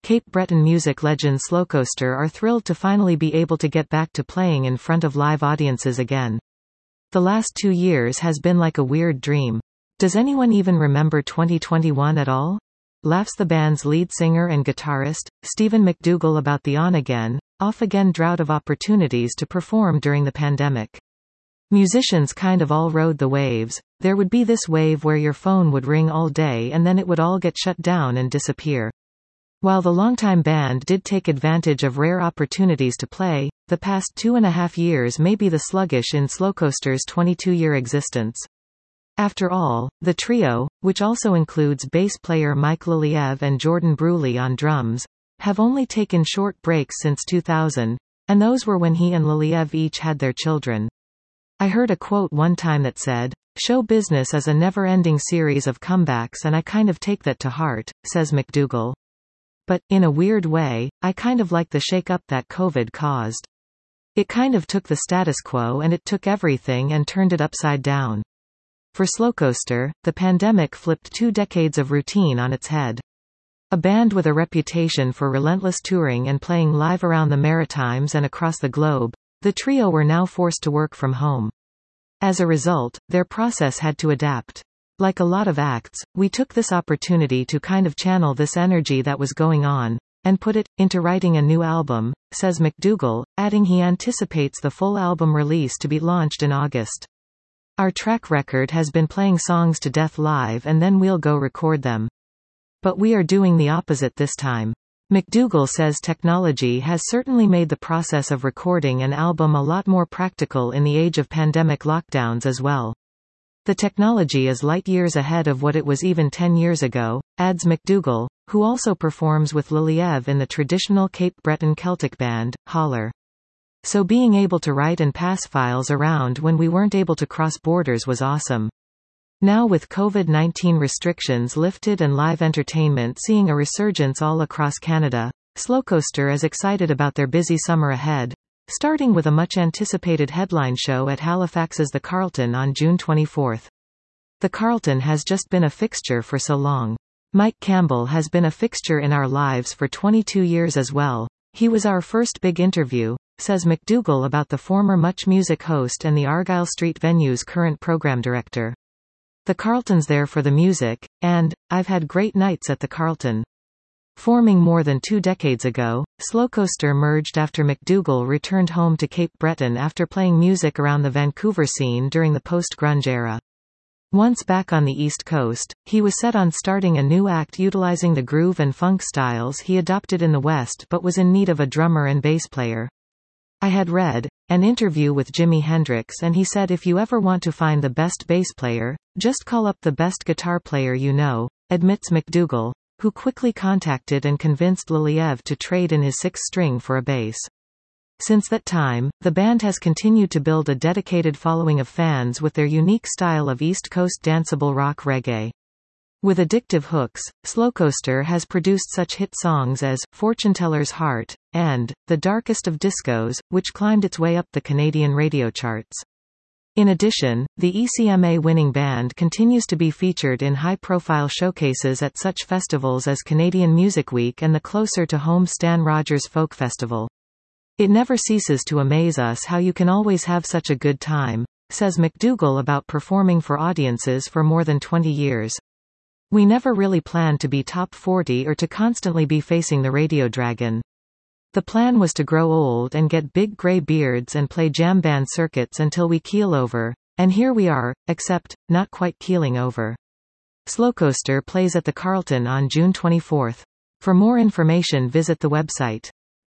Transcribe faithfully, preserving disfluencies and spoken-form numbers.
Cape Breton music legend Slowcoaster are thrilled to finally be able to get back to playing in front of live audiences again. The last two years has been like a weird dream. Does anyone even remember twenty twenty-one at all? Laughs the band's lead singer and guitarist, Stephen McDougall, about the on-again, off-again drought of opportunities to perform during the pandemic. Musicians kind of all rode the waves. There would be this wave where your phone would ring all day and then it would all get shut down and disappear. While the longtime band did take advantage of rare opportunities to play, the past two and a half years may be the sluggish in Slowcoaster's twenty-two-year existence. After all, the trio, which also includes bass player Mike Liliev and Jordan Bruley on drums, have only taken short breaks since two thousand, and those were when he and Liliev each had their children. I heard a quote one time that said, "Show business is a never-ending series of comebacks and I kind of take that to heart," says McDougall. But, in a weird way, I kind of like the shake-up that COVID caused. It kind of took the status quo and it took everything and turned it upside down. For Slowcoaster, the pandemic flipped two decades of routine on its head. A band with a reputation for relentless touring and playing live around the Maritimes and across the globe, the trio were now forced to work from home. As a result, their process had to adapt. Like a lot of acts, we took this opportunity to kind of channel this energy that was going on, and put it into writing a new album, says McDougall, adding he anticipates the full album release to be launched in August. Our track record has been playing songs to death live and then we'll go record them. But we are doing the opposite this time. McDougall says technology has certainly made the process of recording an album a lot more practical in the age of pandemic lockdowns as well. The technology is light years ahead of what it was even ten years ago, adds McDougall, who also performs with Liliev in the traditional Cape Breton Celtic band, Holler. So being able to write and pass files around when we weren't able to cross borders was awesome. Now with COVID nineteen restrictions lifted and live entertainment seeing a resurgence all across Canada, Slowcoaster is excited about their busy summer ahead, starting with a much-anticipated headline show at Halifax's The Carlton on June twenty-fourth. The Carlton has just been a fixture for so long. Mike Campbell has been a fixture in our lives for twenty-two years as well. He was our first big interview, says McDougall about the former Much Music host and the Argyle Street venue's current program director. The Carlton's there for the music, and I've had great nights at the Carlton. Forming more than two decades ago, Slowcoaster merged after McDougall returned home to Cape Breton after playing music around the Vancouver scene during the post-grunge era. Once back on the East Coast, he was set on starting a new act utilizing the groove and funk styles he adopted in the West but was in need of a drummer and bass player. I had read an interview with Jimi Hendrix and he said if you ever want to find the best bass player, just call up the best guitar player you know, admits McDougall, who quickly contacted and convinced Liliev to trade in his sixth string for a bass. Since that time, the band has continued to build a dedicated following of fans with their unique style of East Coast danceable rock reggae. With addictive hooks, Slowcoaster has produced such hit songs as Fortuneteller's Heart and The Darkest of Discos, which climbed its way up the Canadian radio charts. In addition, the E C M A-winning band continues to be featured in high-profile showcases at such festivals as Canadian Music Week and the closer-to-home Stan Rogers Folk Festival. It never ceases to amaze us how you can always have such a good time, says McDougall about performing for audiences for more than twenty years. We never really planned to be top forty or to constantly be facing the radio dragon. The plan was to grow old and get big gray beards and play jam band circuits until we keel over, and here we are, except, not quite keeling over. Slowcoaster plays at the Carlton on June twenty-fourth. For more information visit the website.